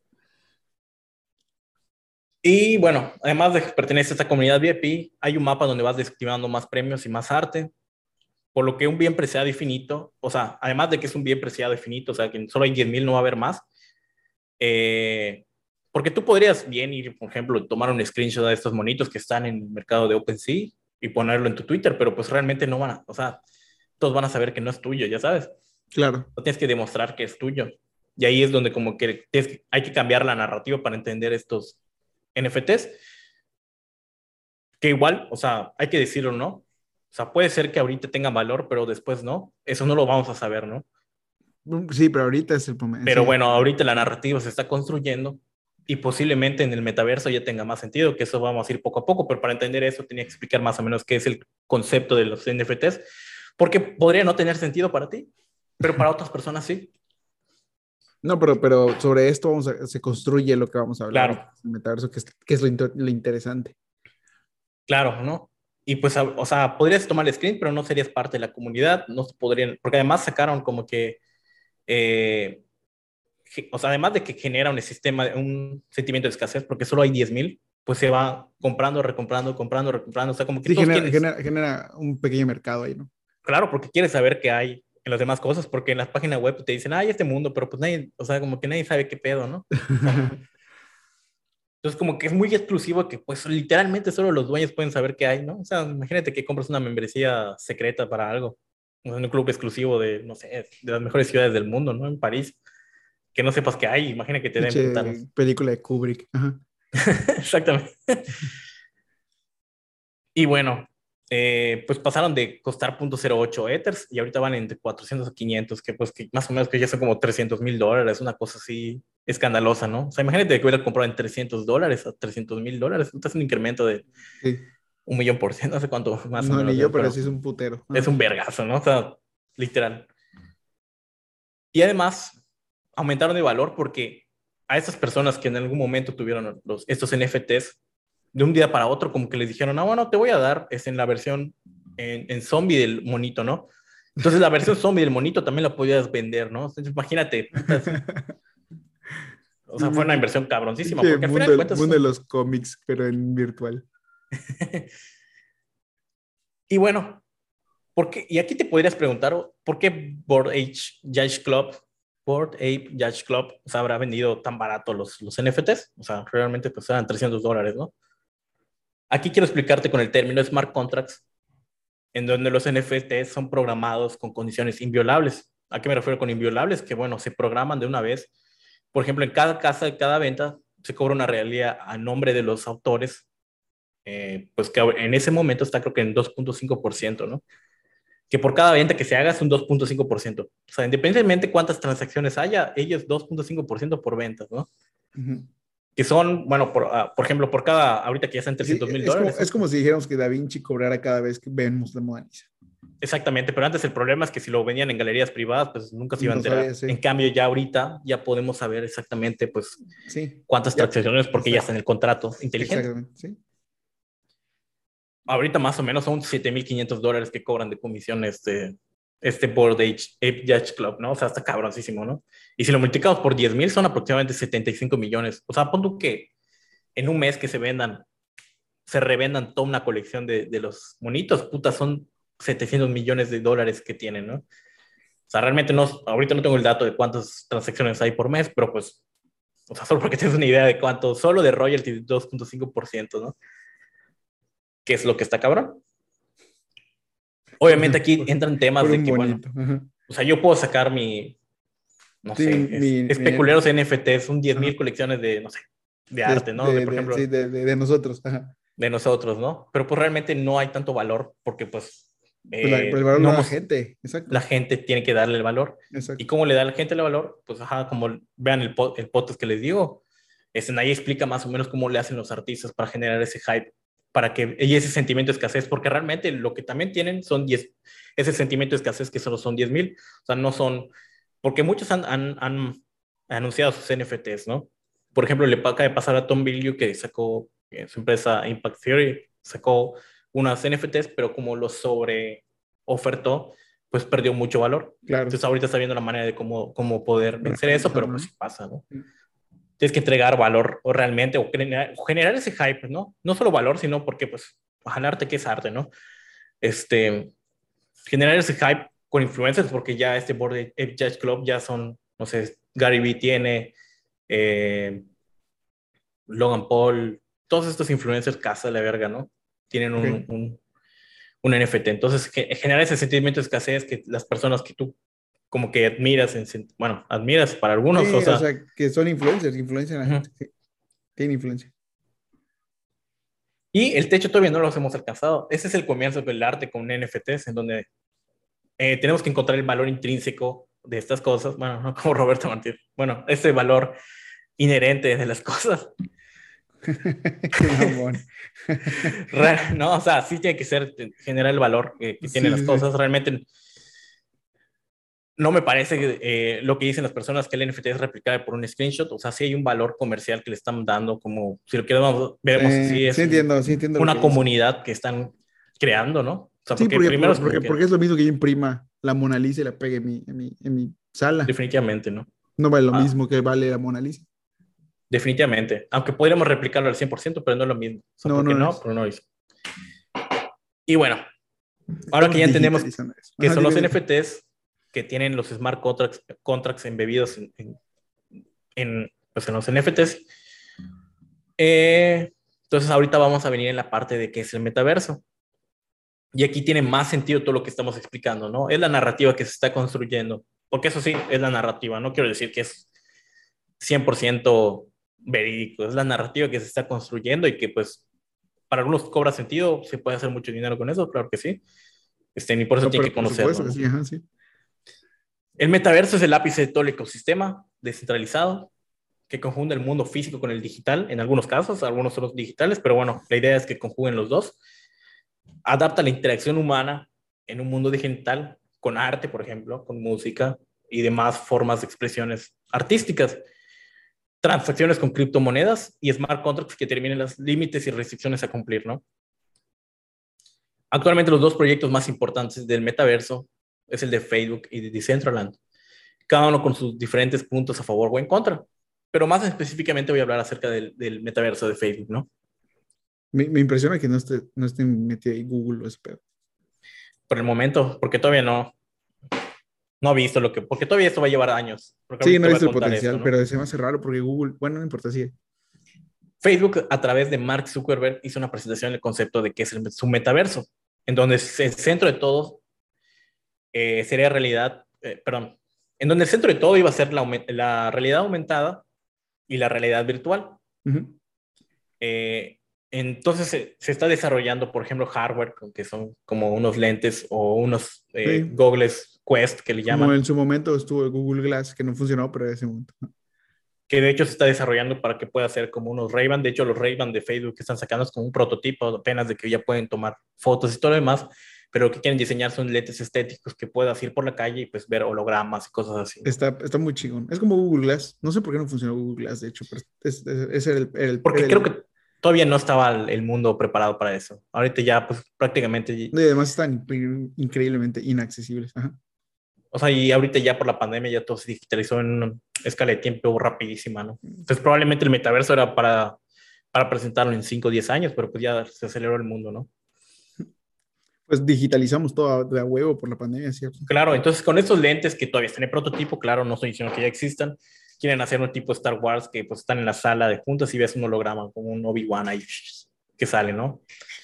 Y bueno, además de que pertenece a esta comunidad V I P, hay un mapa donde vas desactivando más premios y más arte, por lo que un bien preciado y finito, o sea, además de que es un bien preciado y finito, o sea, que solo hay diez mil, no va a haber más, eh, porque tú podrías bien ir, por ejemplo, tomar un screenshot de estos monitos que están en el mercado de OpenSea y ponerlo en tu Twitter, pero pues realmente no van a, o sea, todos van a saber que no es tuyo, ya sabes. Claro. No tienes que demostrar que es tuyo. Y ahí es donde como que, tienes, hay que cambiar la narrativa para entender estos N F Ts, que igual, o sea, hay que decirlo, ¿no? O sea, puede ser que ahorita tengan valor, pero después no. Eso no lo vamos a saber, ¿no? Mm, sí, pero ahorita es el momento. Pero Sí, bueno, ahorita la narrativa se está construyendo y posiblemente en el metaverso ya tenga más sentido, que eso vamos a ir poco a poco, pero para entender eso tenía que explicar más o menos qué es el concepto de los N F Ts, porque podría no tener sentido para ti, pero para otras personas sí. no, pero, pero sobre esto vamos a, se construye lo que vamos a hablar ahorita, Claro, el metaverso, que es, que es lo, inter- lo interesante. claro, ¿no? Y pues, o sea, podrías tomar el screen, pero no serías parte de la comunidad, no se podrían, porque además sacaron como que, eh, o sea, además de que genera un sistema, un sentimiento de escasez, porque solo hay diez mil, pues se va comprando, recomprando, comprando, recomprando, o sea, como que Sí, todos genera, quieren, genera, genera un pequeño mercado ahí, ¿no? claro, porque quieres saber qué hay en las demás cosas, porque en las páginas web te dicen, ay, este mundo, pero pues nadie, o sea, como que nadie sabe qué pedo, ¿no? O sea, entonces como que es muy exclusivo que pues literalmente solo los dueños pueden saber qué hay, ¿no? O sea, imagínate que compras una membresía secreta para algo, o sea, un club exclusivo de, no sé, de las mejores ciudades del mundo, ¿no? En París, que no sepas qué hay, imagina que te den Pinche putanos. película de Kubrick. Ajá. Exactamente. Y bueno, eh, pues pasaron de costar punto cero ocho Ethers y ahorita van entre cuatrocientos a quinientos, que pues que más o menos que ya son como trescientos mil dólares, una cosa así escandalosa, ¿no? O sea, imagínate que hubiera comprado en trescientos dólares a trescientos mil dólares, es un incremento de Sí. un millón por ciento, no sé cuánto más o No, ni menos yo, es, pero pero sí es un putero. es Ajá. un vergazo, ¿no? O sea, literal. Y además, aumentaron de valor porque a esas personas que en algún momento tuvieron los, estos N F Ts, de un día para otro, como que les dijeron, ah, bueno, te voy a dar, es en la versión en, en zombie del monito, ¿no? Entonces la versión zombie del monito también la podías vender, ¿no? Entonces, imagínate, putas, o Sí, sea, fue una pinche, inversión cabroncísima, pinche porque al final mundo, de del- cuentas es mundo de un... los cómics, pero en virtual. Y bueno, ¿por qué? Y aquí te podrías preguntar, ¿por qué Bored Ape Yacht Club, Bored Ape Yacht Club, o sea, habrá vendido tan barato los, los N F Ts? O sea, realmente pues eran trescientos dólares, ¿no? Aquí quiero explicarte con el término smart contracts, en donde los N F Ts son programados con condiciones inviolables. ¿A qué me refiero con inviolables? Que, bueno, se programan de una vez. Por ejemplo, en cada casa, de cada venta, se cobra una realidad a nombre de los autores, eh, pues que en ese momento está creo que en dos punto cinco por ciento, ¿no? Que por cada venta que se haga es un dos punto cinco por ciento. O sea, independientemente de cuántas transacciones haya, ellos dos punto cinco por ciento por ventas, ¿no? Uh-huh. Que son, bueno, por, uh, por ejemplo, por cada, ahorita que ya están trescientos mil sí, dólares. Como, ¿no? Es como si dijéramos que Da Vinci cobrara cada vez que vemos la Mona Lisa. Exactamente, pero antes el problema es que si lo vendían en galerías privadas, pues nunca se iban a enterar. Sabía, sí. En cambio, ya ahorita ya podemos saber exactamente, pues, sí, cuántas ya, transacciones, porque exacto. Ya está en el contrato inteligente. Exactamente, sí. Ahorita más o menos son siete mil quinientos dólares que cobran de comisión este, este Bored Ape Yacht Club, ¿no? O sea, está cabroncísimo, ¿no? Y si lo multiplicamos por diez mil, son aproximadamente setenta y cinco millones. O sea, pon tú que en un mes que se vendan, se revendan toda una colección de, de los monitos, puta, son setecientos millones de dólares que tienen, ¿no? O sea, realmente no, ahorita no tengo el dato de cuántas transacciones hay por mes, pero pues, o sea, solo porque tienes una idea de cuánto, solo de royalty dos punto cinco por ciento, ¿no? ¿Qué es lo que está cabrón? Obviamente aquí entran temas de que, bueno, ajá. O sea, yo puedo sacar mi, no sí, sé, mi, es, especuleros mi... N F Ts, son diez mil colecciones de, no sé, de, de arte, ¿no? De, de, por de, ejemplo, sí, de, de, de nosotros, ajá. De nosotros, ¿no? Pero pues realmente no hay tanto valor porque pues... Eh, pues la, pues el valor no, no la gente, exacto. La gente tiene que darle el valor. Exacto. ¿Y cómo le da la gente el valor? Pues ajá, como vean el, el podcast que les digo, este, nadie explica más o menos cómo le hacen los artistas para generar ese hype, para que y ese sentimiento de escasez, porque realmente lo que también tienen son diez, ese sentimiento de escasez que solo son diez mil, o sea, no son, porque muchos han, han, han anunciado sus N F Ts, ¿no? Por ejemplo, le acaba de pasar a Tom Bilyeu que sacó, eh, su empresa Impact Theory, sacó unas N F Ts, pero como los sobre ofertó, pues perdió mucho valor. Claro. Entonces ahorita está viendo la manera de cómo, cómo poder vencer eso, pero pues sí pasa, ¿no? Tienes que entregar valor o realmente, o generar, o generar ese hype, ¿no? No solo valor, sino porque, pues, ojalá arte que es arte, ¿no? Este, generar ese hype con influencers, porque ya este Bored Ape Yacht Club ya son, no sé, Gary Vee tiene, eh, Logan Paul, todos estos influencers casa de la verga, ¿no? Tienen un, okay. un, un N F T. Entonces, que, generar ese sentimiento de escasez que las personas que tú como que admiras, en, bueno, admiras para algunos. Sí, o, sea, o sea, que son influencers, influencian a la uh-huh. gente. Sí. Tienen influencia. Y el techo todavía no los hemos alcanzado. Ese es el comienzo del arte con N F Ts, en donde eh, tenemos que encontrar el valor intrínseco de estas cosas. Bueno, no como Roberto Martínez. Bueno, ese valor inherente de las cosas. Qué mamón. No, o sea, sí tiene que ser, generar el valor que, que tienen sí, las cosas. Sí. Realmente no me parece que, eh, lo que dicen las personas que el N F T es replicable por un screenshot. O sea, sí hay un valor comercial que le están dando, como si lo queremos, veremos eh, así, es sí entiendo, sí entiendo una que comunidad dice. que están creando, ¿no? O sea, sí, porque, porque, primero porque, es, que, porque es lo mismo que yo imprima la Mona Lisa y la pegue en mi, en mi, en mi sala. Definitivamente, ¿no? No vale lo ah. mismo que vale la Mona Lisa. Definitivamente. Aunque podríamos replicarlo al cien por ciento, pero no es lo mismo. O sea, no, porque no, no, es. pero no es. Y bueno, ahora que ya entendemos que Ajá, son los N F Ts que tienen los smart contracts, contracts embebidos en, en, en, pues en los N F Ts, eh, entonces ahorita vamos a venir en la parte de qué es el metaverso. Y aquí tiene más sentido todo lo que estamos explicando, ¿no? Es la narrativa que se está construyendo. Porque eso sí, es la narrativa. No quiero decir que es cien por ciento verídico. Es la narrativa que se está construyendo y que, pues, para algunos cobra sentido. Se puede hacer mucho dinero con eso, claro que sí. Este, ni por eso no, tiene que conocerlo. Por supuesto, ¿no? que sí, ajá, sí. El metaverso es el ápice de todo el ecosistema descentralizado que conjuga el mundo físico con el digital, en algunos casos, algunos son los digitales, pero bueno, la idea es que conjuguen los dos. Adapta la interacción humana en un mundo digital con arte, por ejemplo, con música y demás formas de expresiones artísticas. Transacciones con criptomonedas y smart contracts que determinen los límites y restricciones a cumplir, ¿no? Actualmente los dos proyectos más importantes del metaverso es el de Facebook y de Decentraland, cada uno con sus diferentes puntos a favor o en contra. Pero más específicamente voy a hablar acerca del, del metaverso de Facebook, ¿no? Me, me impresiona que no esté, no esté metido ahí Google o ese pedo. por el momento, porque todavía no, no he visto lo que, porque todavía esto va a llevar años. Porque Sí, ahorita no te he voy a visto el contar potencial, esto, ¿no? pero se me hace raro porque Google, bueno, no importa, sí. Facebook, a través de Mark Zuckerberg, hizo una presentación del concepto de qué es el- su metaverso, en donde el centro de todo eh, sería realidad, eh, perdón, en donde el centro de todo iba a ser la, la realidad aumentada y la realidad virtual. Uh-huh. Eh, entonces se, se, está desarrollando, por ejemplo, hardware, que son como unos lentes o unos eh, Sí, goggles Quest que le como llaman, en su momento estuvo el Google Glass, que no funcionó, pero en ese momento. que de hecho se está desarrollando para que pueda ser como unos Ray-Ban. De hecho, los Ray-Ban de Facebook que están sacando es como un prototipo apenas de que ya pueden tomar fotos y todo lo demás, pero lo que quieren diseñar son lentes estéticos que puedas ir por la calle y pues ver hologramas y cosas así, ¿no? Está, está muy chingón. Es como Google Glass. No sé por qué no funcionó Google Glass, de hecho, pero es, es, es el, el, Porque creo el, que todavía no estaba el mundo preparado para eso. Ahorita ya pues prácticamente, y además están increíblemente inaccesibles. Ajá. o sea, y ahorita ya por la pandemia ya todo se digitalizó en una escala de tiempo rapidísima, ¿no? Entonces probablemente el metaverso era para, para presentarlo en cinco o diez años, pero pues ya se aceleró el mundo, ¿no? Pues digitalizamos todo de a huevo por la pandemia, ¿cierto? Claro, entonces con estos lentes que todavía están en prototipo, claro, no estoy diciendo que ya existan, quieren hacer un tipo Star Wars que pues están en la sala de juntas y ves un holograma como un Obi-Wan ahí que sale, ¿no?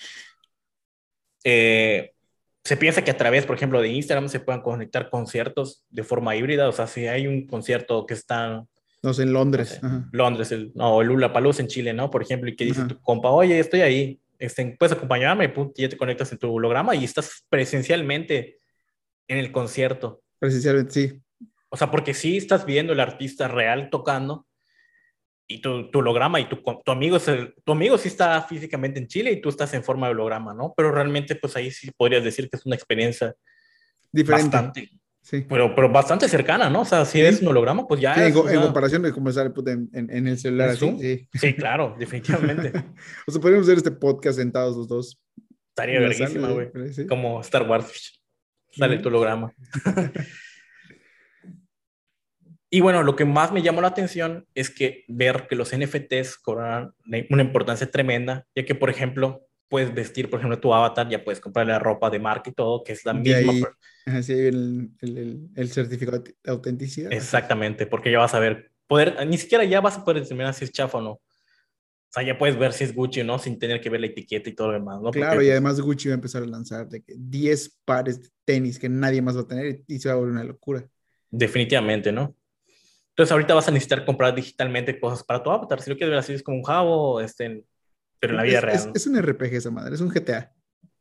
Eh, se piensa que a través, por ejemplo, de Instagram se puedan conectar conciertos de forma híbrida, o sea, si hay un concierto que está, No sé, en no Londres. sé, Ajá. Londres, el, no, el Lollapalooza en Chile, ¿no? Por ejemplo, y que dice Ajá. tu compa, oye, estoy ahí, este, puedes acompañarme, pum, y ya te conectas en tu holograma y estás presencialmente en el concierto. Presencialmente, sí. O sea, porque sí estás viendo el artista real tocando y tu, tu holograma y tu, tu amigo es el, tu amigo sí está físicamente en Chile y tú estás en forma de holograma, ¿no? Pero realmente, pues ahí sí podrías decir que es una experiencia Diferente. bastante, Sí. pero, pero bastante cercana, ¿no? O sea, si eres Sí. un holograma, pues Sí, ya en, es, co- o en sea, comparación de cómo sale puta, en, en, en el celular en así, Zoom. sí. Sí, claro, definitivamente. O sea, podríamos hacer este podcast sentados los dos Estaría en la sala, verguísima, sí. güey. Pero sí. Como Star Wars, sale tu Ujú. holograma. Y bueno, lo que más me llamó la atención es que ver que los N F Ts cobran una importancia tremenda, ya que, por ejemplo, puedes vestir, por ejemplo, tu avatar, ya puedes comprarle la ropa de marca y todo, que es la De misma, ahí, per- así el, el, el, el certificado de autenticidad. Ajá. exactamente, porque ya vas a ver, poder, ni siquiera ya vas a poder determinar si es chafa o no. O sea, ya puedes ver si es Gucci o no, sin tener que ver la etiqueta y todo lo demás, ¿no? Porque, Claro, y pues, además Gucci va a empezar a lanzar de que diez pares de tenis que nadie más va a tener y se va a volver una locura. definitivamente, ¿no? Entonces, ahorita vas a necesitar comprar digitalmente cosas para tu avatar. Si lo quieres ver así, es como un jabo, este, pero en la vida Es, real, es, ¿no? es un R P G esa madre, es un G T A.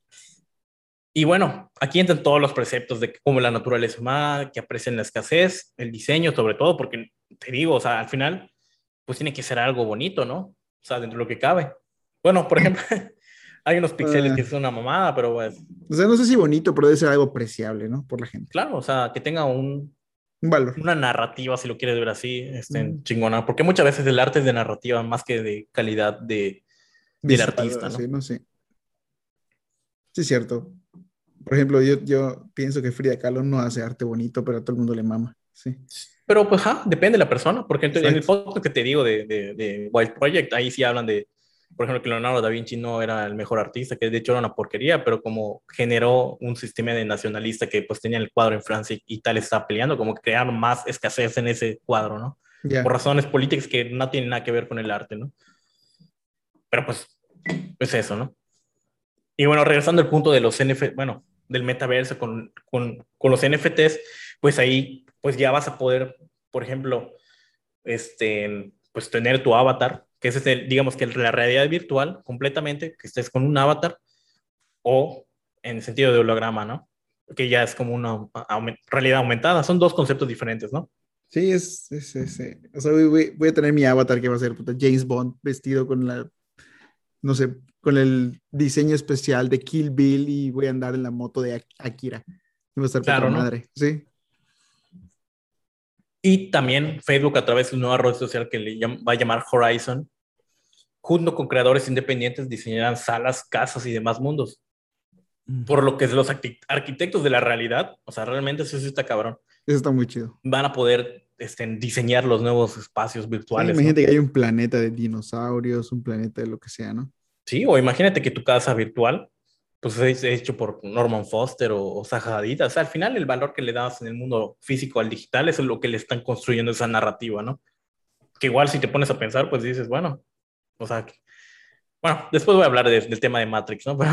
Y bueno, aquí entran todos los preceptos de cómo la naturaleza humana, que aprecian la escasez, el diseño sobre todo, porque te digo, o sea, al final, pues tiene que ser algo bonito, ¿no? O sea, dentro de lo que cabe. Bueno, por ejemplo, hay unos píxeles que Uh, son una mamada, pero pues, o sea, no sé si bonito, pero debe ser algo apreciable, ¿no? Por la gente. claro, o sea, que tenga un, Un valor. una narrativa, si lo quieres ver así, este, Mm. chingona, porque muchas veces el arte es de narrativa más que de calidad de, del Visual, artista, así, ¿no? no sé. Sí, es cierto. Por ejemplo, yo, yo pienso que Frida Kahlo no hace arte bonito, pero a todo el mundo le mama. Sí, Pero pues, ja, depende de la persona, porque en el exacto. podcast que te digo de, de, de Wild Project, ahí sí hablan de, por ejemplo, que Leonardo da Vinci no era el mejor artista, que de hecho era una porquería, pero como generó un sistema de nacionalista que pues tenía el cuadro en Francia y Italia estaba peleando, como que crearon más escasez en ese cuadro, ¿no? Por Ya. razones políticas que no tienen nada que ver con el arte, ¿no? Pero pues, pues eso, ¿no? Y bueno, regresando al punto de los N F T, bueno, del metaverso con, con, con los N F Ts, pues ahí pues ya vas a poder, por ejemplo, este, pues tener tu avatar, que es el, digamos que la realidad virtual completamente, que estés con un avatar o en el sentido de holograma, ¿no? Que ya es como una aument realidad aumentada. Son dos conceptos diferentes, ¿no? Sí, es, es, es, eh, o sea, voy, voy- voy a tener mi avatar que va a ser puta, James Bond vestido con la, no sé, con el diseño especial de Kill Bill y voy a andar en la moto de Ak- Akira. Y va a estar poca Claro, ¿no? madre. Sí. Y también Facebook a través de una nueva red social que le llama, va a llamar Horizon, junto con creadores independientes diseñarán salas, casas y demás mundos. Mm. Por lo que los arquitectos de la realidad, o sea, realmente eso sí está cabrón, Eso está muy chido. van a poder este, diseñar los nuevos espacios Sí, virtuales, ¿no? imagínate que hay un planeta de dinosaurios, un planeta de lo que sea, ¿no? Sí, o imagínate que tu casa virtual pues es hecho por Norman Foster o, o Zaha Hadid. O sea, al final el valor que le das en el mundo físico al digital es lo que le están construyendo esa narrativa, ¿no? Que igual si te pones a pensar, pues dices, bueno, o sea, que, bueno, después voy a hablar de, del tema de Matrix, ¿no? Pero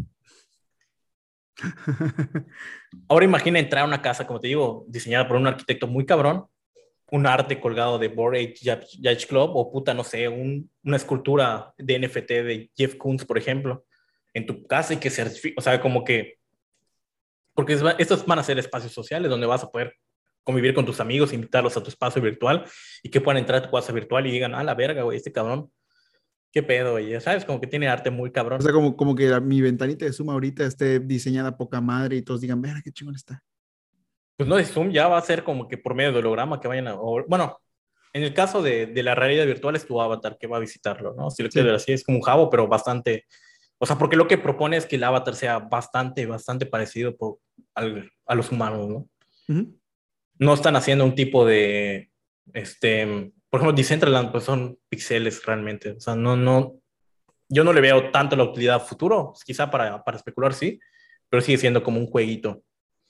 ahora imagina entrar a una casa, como te digo, diseñada por un arquitecto muy cabrón, un arte colgado de Bored Ape Yacht Club o puta, no sé, un, una escultura de N F T de Jeff Koons, por ejemplo, en tu casa y que certifique, o sea, como que, porque es, estos van a ser espacios sociales donde vas a poder convivir con tus amigos, invitarlos a tu espacio virtual y que puedan entrar a tu casa virtual y digan, ah, la verga, güey, este cabrón, qué pedo, güey, ya sabes, como que tiene arte muy O cabrón. sea, como, como que la- mi ventanita de Zoom ahorita esté diseñada poca madre y todos digan, verga, qué chingón está. Pues no de Zoom, ya va a ser como que por medio de holograma que vayan a, o, bueno, en el caso de, de la realidad virtual es tu avatar que va a visitarlo, ¿no? Si lo quieres ver Sí. así, es como un jabo, pero bastante, o sea, porque lo que propone es que el avatar sea bastante, bastante parecido por, al, a los humanos, ¿no? Ujú. No están haciendo un tipo de, este, por ejemplo, Decentraland, pues son pixeles realmente, o sea, no, no, yo no le veo tanto la utilidad a futuro, quizá para, para especular, sí, pero sigue siendo como un jueguito.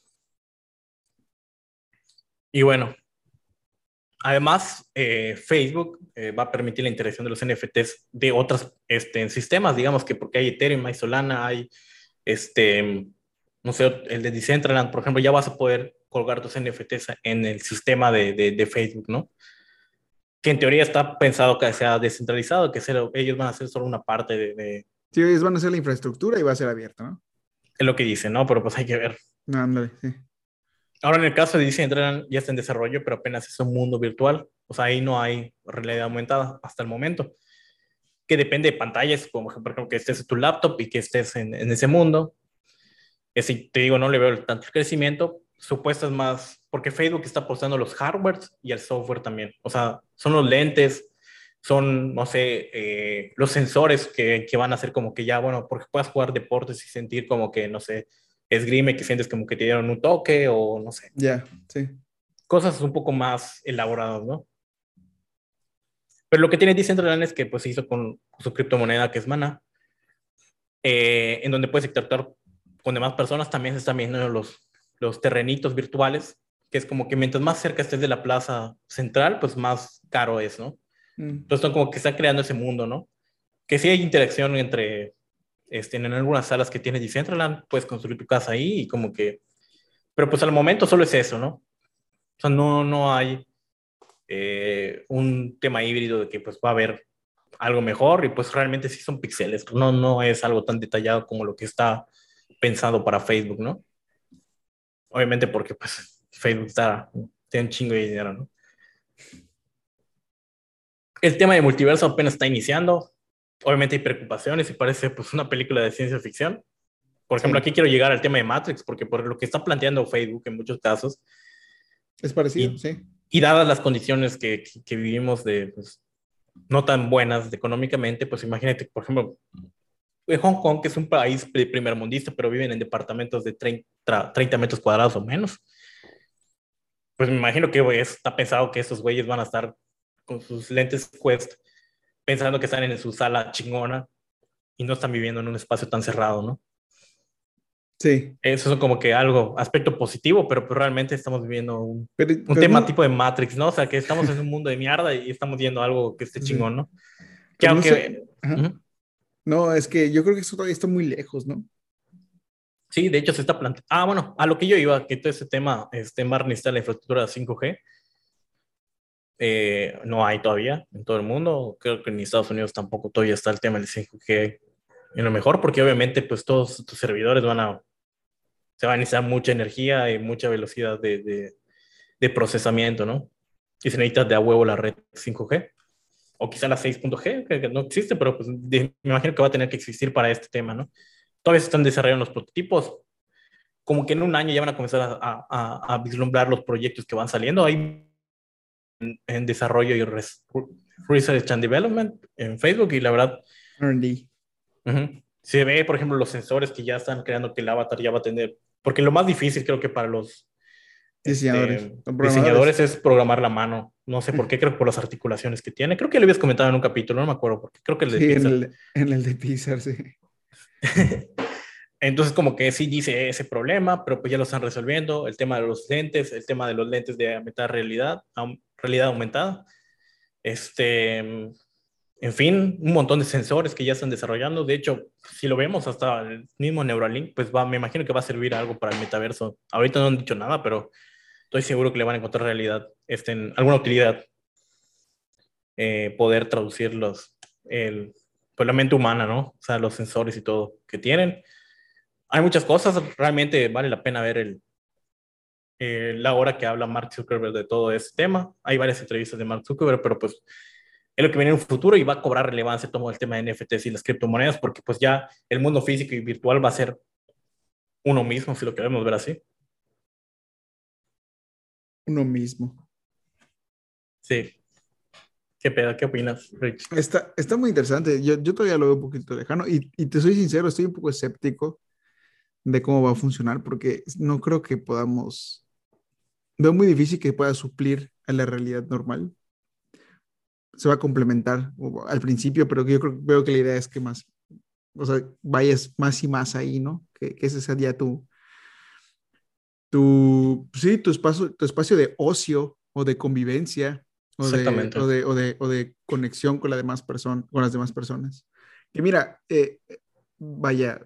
Y bueno, además, eh, Facebook eh, va a permitir la integración de los N F Ts de otros este, sistemas, digamos que porque hay Ethereum, hay Solana, hay, este, no sé, el de Decentraland, por ejemplo, ya vas a poder colgar tus N F Ts en el sistema de, de, de Facebook, ¿no? Que en teoría está pensado que sea descentralizado, que sea, ellos van a ser solo una parte de, de, Sí, ellos van a hacer la infraestructura y va a ser abierto, ¿no? de lo que dicen, ¿no? Pero pues hay que ver. No, ándale, sí. Ahora, en el caso de Decentraland, ya está en desarrollo, pero apenas es un mundo virtual. O sea, ahí no hay realidad aumentada hasta el momento. Que depende de pantallas, como por ejemplo que estés en tu laptop y que estés en, en ese mundo. Ese, te digo, no le veo tanto el crecimiento. Supuestas más, porque Facebook está apostando los hardwares y el software también. O sea, son los lentes, son, no sé, eh, los sensores que, que van a hacer como que ya, bueno, porque puedas jugar deportes y sentir como que, no sé, esgrime, que sientes como que te dieron un toque o no sé, Ya, sí. cosas un poco más elaboradas, ¿no? Pero lo que tiene Decentraland es que pues se hizo con su criptomoneda que es Mana, eh, en donde puedes interactuar con demás personas. También se están viendo los, los terrenitos virtuales, que es como que mientras más cerca estés de la plaza central, pues más caro es, ¿no? Mm. Entonces son como que están creando ese mundo, ¿no? Que sí hay interacción entre, este, en algunas salas que tiene Decentraland, puedes construir tu casa ahí y como que, pero pues al momento solo es eso, ¿no? O sea, no, no hay eh, un tema híbrido de que pues va a haber algo mejor y pues realmente sí son píxeles, no, no es algo tan detallado como lo que está pensado para Facebook, ¿no? Obviamente porque pues Facebook está, tiene un chingo de dinero, ¿no? El tema de multiverso apenas está iniciando, obviamente hay preocupaciones y parece pues una película de ciencia ficción. Por ejemplo, Sí. aquí quiero llegar al tema de Matrix, porque por lo que está planteando Facebook en muchos casos, Es parecido, y, sí. y dadas las condiciones que, que, que vivimos de pues, no tan buenas económicamente, pues imagínate, por ejemplo, en Hong Kong, que es un país primermundista, pero viven en departamentos de treinta, treinta metros cuadrados o menos. Pues me imagino que wey, está pensado que esos güeyes van a estar con sus lentes Quest, pensando que están en su sala chingona y no están viviendo en un espacio tan cerrado, ¿no? Sí. Eso es como que algo, aspecto positivo, pero pues realmente estamos viviendo un, Pero, un pero tema no, tipo de Matrix, ¿no? O sea, que estamos en un mundo de mierda y estamos viendo algo que esté sí. chingón, ¿no? Que Pero no sé. aunque... Ajá. Uh-huh. No, es que yo creo que eso todavía está muy lejos, ¿no? Sí, de hecho se está planteando. Ah, bueno, a lo que yo iba, que todo ese tema, este, Mar necesita la infraestructura cinco G. Eh, no hay todavía en todo el mundo. Creo que en Estados Unidos tampoco todavía está el tema del cinco G en lo mejor, porque obviamente, pues todos tus servidores van a, se van a necesitar mucha energía y mucha velocidad de, de, de procesamiento, ¿no? Y se necesita de a huevo la red cinco G. O quizá la seis punto G, que, que no existe, pero pues de, me imagino que va a tener que existir para este tema, ¿no? Todavía se están desarrollando los prototipos, como que en un año ya van a comenzar a, a, a vislumbrar los proyectos que van saliendo. Hay en, en desarrollo y res, research and development en Facebook y la verdad R and D. uh-huh, se ve, por ejemplo, los sensores que ya están creando que el avatar ya va a tener, porque lo más difícil creo que para los Diseñadores, este, son programadores. diseñadores es programar la mano. No sé por qué, creo que por las articulaciones que tiene. Creo que lo habías comentado en un capítulo, no me acuerdo, porque creo que el de Sí, en Pixar. el, en el de Pixar, sí. Entonces, como que sí dice ese problema, pero pues ya lo están resolviendo. El tema de los lentes, el tema de los lentes de aumentar realidad, aum- realidad aumentada. Este, en fin, un montón de sensores que ya están desarrollando. De hecho, si lo vemos hasta el mismo Neuralink, pues va, me imagino que va a servir algo para el metaverso. Ahorita no han dicho nada, pero estoy seguro que le van a encontrar realidad, este, en alguna utilidad, eh, poder traducirlos, el, pues la mente humana, ¿no? O sea, los sensores y todo que tienen. Hay muchas cosas, realmente vale la pena ver el, eh, la hora que habla Mark Zuckerberg de todo este tema. Hay varias entrevistas de Mark Zuckerberg, pero pues es lo que viene en un futuro y va a cobrar relevancia todo el tema de N F Ts y las criptomonedas, porque pues ya el mundo físico y virtual va a ser uno mismo, si lo queremos ver así. Uno mismo. Sí. ¿Qué pedo? ¿Qué opinas, Rich? Está, está muy interesante. Yo, yo todavía lo veo un poquito lejano y, y te soy sincero, estoy un poco escéptico de cómo va a funcionar porque no creo que podamos, veo muy difícil que pueda suplir a la realidad normal. Se va a complementar o, al principio, pero yo creo, veo que la idea es que más, o sea, vayas más y más ahí, ¿no? Que, que ese sería tu, tu, sí, tu espacio, tu espacio de ocio o de convivencia o de, o Exactamente. de, o de, o de conexión con, la demás persona, con las demás personas. Que mira, eh, vaya,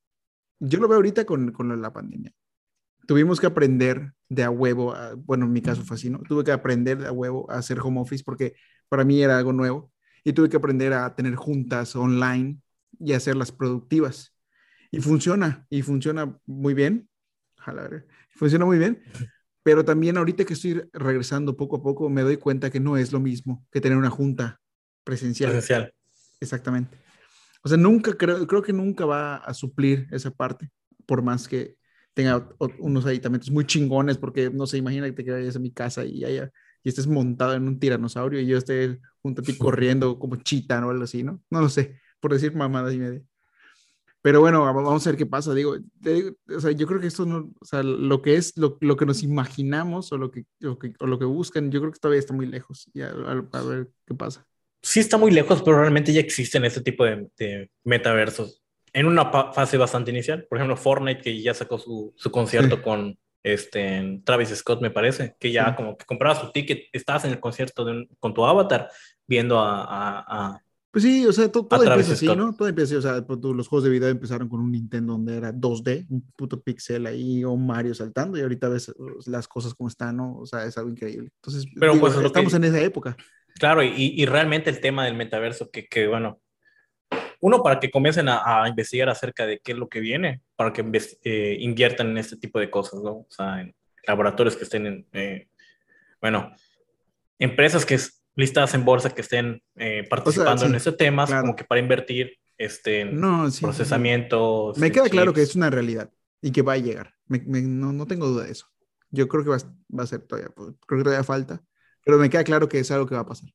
yo lo veo ahorita con, con la pandemia. Tuvimos que aprender de a huevo, a, bueno, en mi caso fue así, ¿no? Tuve que aprender de a huevo a hacer home office porque para mí era algo nuevo y tuve que aprender a tener juntas online y hacerlas productivas. Y funciona, y funciona muy bien. Ojalá, funciona muy bien, pero también ahorita que estoy regresando poco a poco me doy cuenta que no es lo mismo que tener una junta presencial. Presencial. Exactamente. O sea, nunca creo, creo que nunca va a suplir esa parte, por más que tenga unos aditamentos muy chingones, porque no sé, imagínate que vayas a mi casa y, haya, y estés montado en un tiranosaurio y yo esté junto a ti corriendo como chita o algo así, ¿no? No lo sé, por decir mamadas y media. Pero bueno, vamos a ver qué pasa. Digo, digo, o sea, yo creo que esto no, o sea, lo que es, lo, lo que nos imaginamos o lo que, lo que, o lo que buscan, yo creo que todavía está muy lejos. Y a, a, a ver qué pasa. Sí está muy lejos, pero realmente ya existen este tipo de, de metaversos en una pa- fase bastante inicial. Por ejemplo, Fortnite, que ya sacó su, su Sí, concierto con este, Travis Scott, me parece, que ya sí. como que comprabas tu ticket, estabas en el concierto de un- con tu avatar viendo a, a, a, Pues sí, o sea, to- a todo Travis empieza así, Scott. ¿no? Todo empieza así, o sea, pues, tú- los juegos de video empezaron con un Nintendo donde era dos D, un puto pixel ahí, o un Mario saltando, y ahorita ves uh, las cosas como están, ¿no? O sea, es algo increíble. Entonces, Pero pues digo, es lo estamos que, en esa época. claro, y, y realmente el tema del metaverso, que, que bueno, uno, para que comiencen a, a investigar acerca de qué es lo que viene, para que inves- eh, inviertan en este tipo de cosas, ¿no? O sea, en laboratorios que estén en, eh, bueno, empresas que es, listadas en bolsa que estén eh, O sea, participando en sí, este temas, como claro. que para invertir este, en No, sí, sí, sí. procesamientos, Me en queda claro que es chips. una realidad y que va a llegar. Me- me- no, no tengo duda de eso. Yo creo que va, a- va a ser todavía, pues, creo que todavía falta, pero me queda claro que es algo que va a pasar.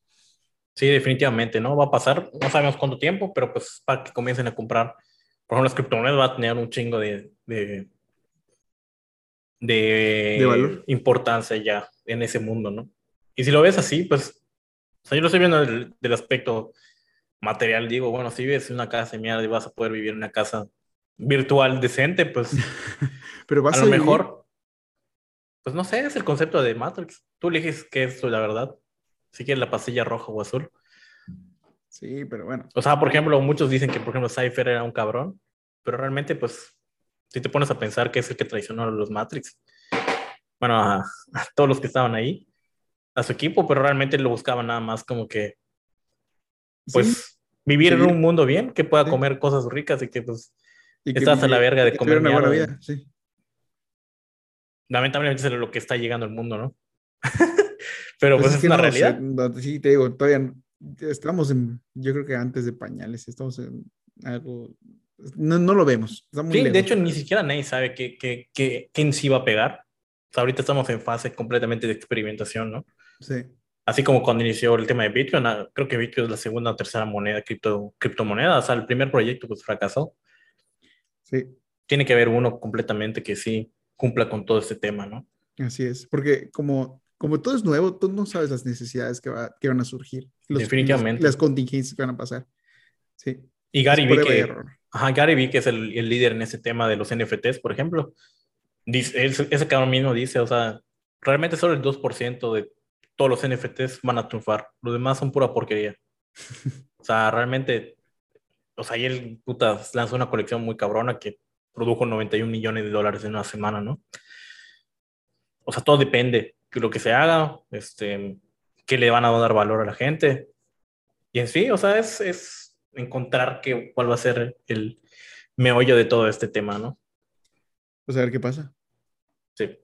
Sí, definitivamente, ¿no? Va a pasar, no sabemos cuánto tiempo, pero pues para que comiencen a comprar. Por ejemplo, las criptomonedas va a tener un chingo de, de, De de valor. importancia ya en ese mundo, ¿no? Y si lo ves así, pues, o sea, yo lo estoy viendo del, del aspecto material, digo, bueno, si vives en una casa de mierda y vas a poder vivir en una casa virtual decente, pues Pero a vas lo a vivir. mejor, pues no sé, es el concepto de Matrix. Tú eliges qué es la verdad, si quieres la pastilla roja o azul. Sí, pero bueno. O sea, por ejemplo, muchos dicen que, por ejemplo, Cypher era un cabrón, pero realmente, pues, si te pones a pensar que es el que traicionó a los Matrix, bueno, a, a todos los que estaban ahí, a su equipo, pero realmente lo buscaban nada más como que, Sí, pues, vivir en un seguir. mundo bien, que pueda Sí. comer cosas ricas y que, pues, Y que, estás a la y, verga y de que comer tuviera una buena mierda. Y vida. Sí. lamentablemente es lo que está llegando al mundo, ¿no? Pero Pues pues es es que una no sé. realidad. No, sí, te digo, todavía no- estamos en. Yo creo que antes de pañales. Estamos en algo. No, no lo vemos. Está muy Sí, de lejos hecho, ni todavía. siquiera nadie sabe qué, qué, qué, quién sí va a pegar. O sea, ahorita estamos en fase completamente de experimentación, ¿no? Sí. Así como cuando inició el tema de Bitcoin, ah, creo que Bitcoin es la segunda o tercera moneda, cripto, criptomoneda. O sea, el primer proyecto pues fracasó. Sí. Tiene que haber uno completamente que sí cumpla con todo este tema, ¿no? Así es, porque como, como todo es nuevo, tú no sabes las necesidades que, va, que van a surgir, los, los- las Definitivamente. contingencias que van a pasar. Sí, Y es Gary, vi prueba y que error. Ajá, Gary Vee, que es el, el líder en ese tema de los N F Ts, por ejemplo, dice, él- ese cabrón mismo dice, o sea, realmente solo el dos por ciento de todos los N F Ts van a triunfar. Los demás son pura porquería. O sea, realmente, o sea, y él, puta, lanzó una colección muy cabrona que produjo noventa y un millones de dólares en una semana, ¿no? O sea, todo depende de lo que se haga, este, qué le van a dar valor a la gente. Y en sí, o sea, es, es encontrar qué, cuál va a ser el meollo de todo este tema, ¿no? Pues a ver qué pasa. Sí.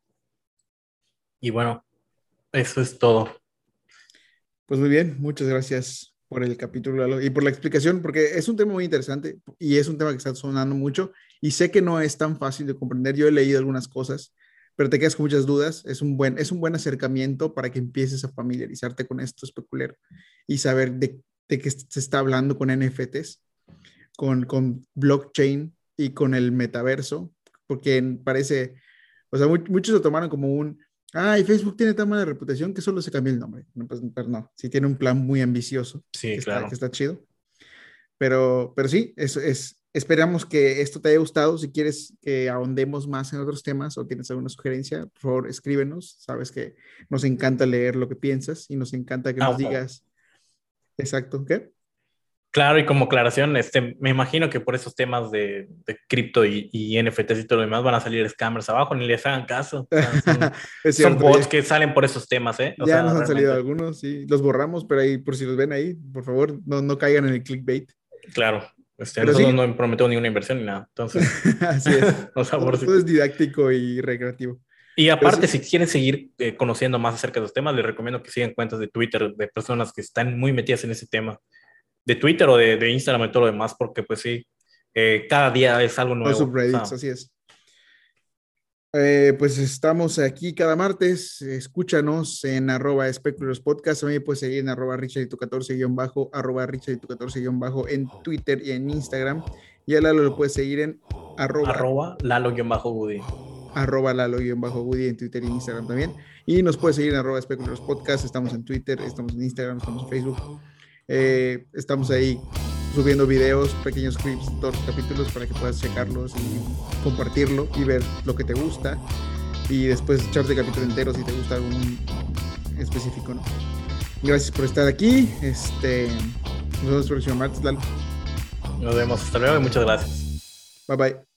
Y bueno, eso es todo. Pues muy bien, muchas gracias por el capítulo, Lalo, y por la explicación, porque es un tema muy interesante y es un tema que está sonando mucho y sé que no es tan fácil de comprender. Yo he leído algunas cosas, pero te quedas con muchas dudas. Es un buen, es un buen acercamiento para que empieces a familiarizarte con esto especulero y saber de, de qué se está hablando con N F Ts, con, con blockchain y con el metaverso, porque parece, o sea, mu- muchos lo tomaron como un, ay, Facebook tiene tan mala reputación que solo se cambió el nombre. No, pues, pero no, sí tiene un plan muy ambicioso, Sí, que está, que claro. está chido. Pero, pero sí, es, es, esperamos que esto te haya gustado. Si quieres que ahondemos más en otros temas o tienes alguna sugerencia, por favor, escríbenos. Sabes que nos encanta leer lo que piensas y nos encanta que Ah, nos bueno. digas exacto, ¿qué? Claro, y como aclaración, este, me imagino que por esos temas de, de cripto y, y N F Ts y todo lo demás van a salir scammers abajo, ni les hagan caso. O sea, son, Es son cierto, bots ya, que salen por esos temas, ¿eh? O ya sea, nos han salido realmente, algunos, sí, los borramos, pero ahí, por si los ven ahí, por favor, no, no caigan en el clickbait. claro, este, Pero nosotros sí, no prometemos ninguna inversión ni nada. Entonces, así es. o sea, por Todo, si. todo es didáctico y recreativo. Y Pero aparte, sí, si quieren seguir eh, conociendo más acerca de los temas, les recomiendo que sigan cuentas de Twitter de personas que están muy metidas en ese tema, de Twitter o de, de Instagram y todo lo demás, porque pues sí, eh, cada día es algo los nuevo. O subreddits, sea, así es. Eh, pues estamos aquí cada martes. Escúchanos en arroba especulos podcast. También puedes seguir en arroba richardito catorce guión bajo, arroba richardito catorce guión bajo en Twitter y en Instagram. Y a Lalo lo puedes seguir en arroba, arroba Lalo-Woody. arroba Lalo guión bajo Woody en Twitter y en Instagram también. Y nos puedes seguir en arroba especulos podcast. Estamos en Twitter, estamos en Instagram, estamos en Facebook. Eh, estamos ahí subiendo videos, pequeños clips, todos los capítulos para que puedas checarlos y compartirlo y ver lo que te gusta y después echarte el capítulo entero si te gusta algún específico, ¿no? Gracias por estar aquí. Este, nos vemos el próximo martes, Lalo. Nos vemos. Hasta luego y muchas gracias. Bye bye.